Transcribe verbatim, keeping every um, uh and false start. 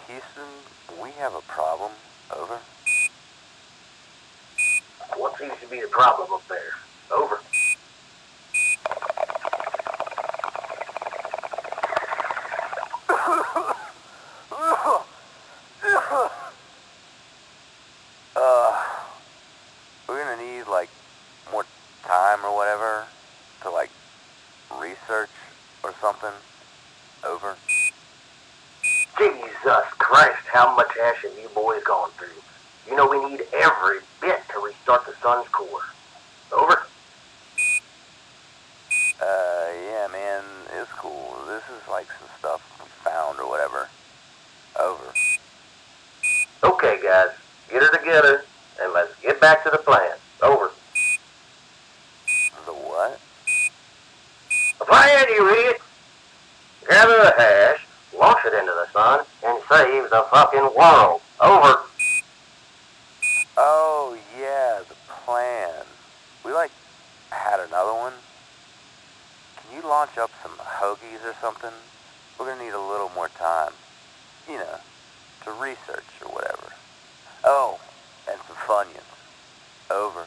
Houston, we have a problem. Over. What seems to be the problem up there? Over. Uh, we're gonna need, like, more time or whatever to, like, research or something. Over. Jesus Christ, how much ash have you boys gone through? You know we need every bit to restart the sun's core. Over. Uh, yeah, man, it's cool. This is, like, some stuff we found or whatever. Over. Okay, guys, get her together and let's get back to the plan. Over. The what? The plan, you idiot! Gather the hash, launch it into the sun, and save the fucking world. Over. Oh, yeah, the plan. We, like, had another one. Can you launch up some hoagies or something? We're gonna need a little more time. You know, to research or whatever. Oh, and some Funyuns. Over.